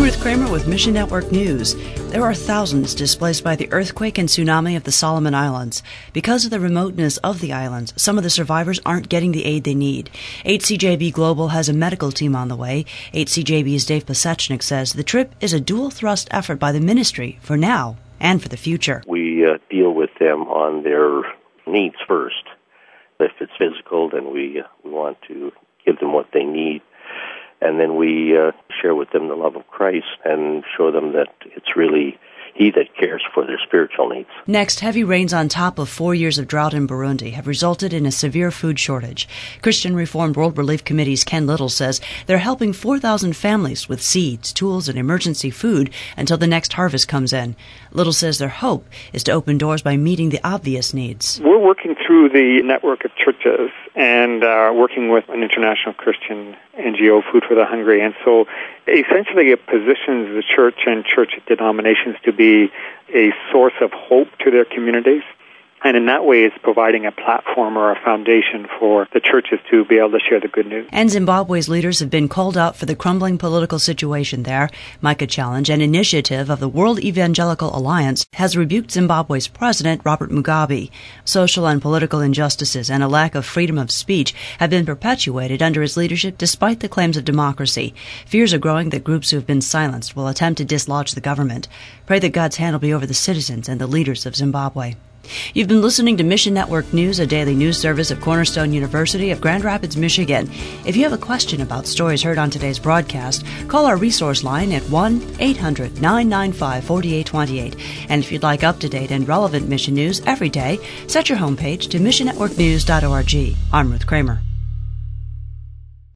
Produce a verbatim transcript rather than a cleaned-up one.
I'm Ruth Kramer with Mission Network News. There are thousands displaced by the earthquake and tsunami of the Solomon Islands. Because of the remoteness of the islands, some of the survivors aren't getting the aid they need. H C J B Global has a medical team on the way. H C J B's Dave Pasechnik says the trip is a dual-thrust effort by the ministry for now and for the future. We uh, deal with them on their needs first. If it's physical, then we, uh, we want to give them what they need. And then we uh, share with them the love of Christ and show them that it's really He that cares for their spiritual needs. Next, heavy rains on top of four years of drought in Burundi have resulted in a severe food shortage. Christian Reformed World Relief Committee's Ken Little says they're helping four thousand families with seeds, tools, and emergency food until the next harvest comes in. Little says their hope is to open doors by meeting the obvious needs. We're working through the network of churches and uh, working with an international Christian N G O, Food for the Hungry. And so essentially it positions the church and church denominations to be a source of hope to their communities. And in that way, it's providing a platform or a foundation for the churches to be able to share the good news. And Zimbabwe's leaders have been called out for the crumbling political situation there. Micah Challenge, an initiative of the World Evangelical Alliance, has rebuked Zimbabwe's president, Robert Mugabe. Social and political injustices and a lack of freedom of speech have been perpetuated under his leadership despite the claims of democracy. Fears are growing that groups who have been silenced will attempt to dislodge the government. Pray that God's hand will be over the citizens and the leaders of Zimbabwe. You've been listening to Mission Network News, a daily news service of Cornerstone University of Grand Rapids, Michigan. If you have a question about stories heard on today's broadcast, call our resource line at one eight hundred nine nine five four eight two eight. And if you'd like up-to-date and relevant mission news every day, set your homepage to mission network news dot org. I'm Ruth Kramer.